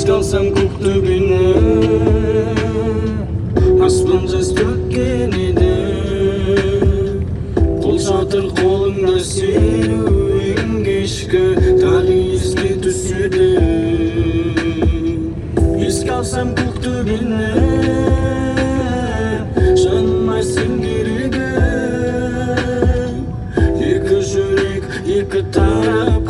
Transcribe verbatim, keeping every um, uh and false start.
Еске алсам көк төбені, аспан жас төккен еді. Қол шатыр қолыңда серуен кешкі, тағы еске түседі. Еске алсам көк төбені, жаныма сен керегі. Екі жүрек, екі тарап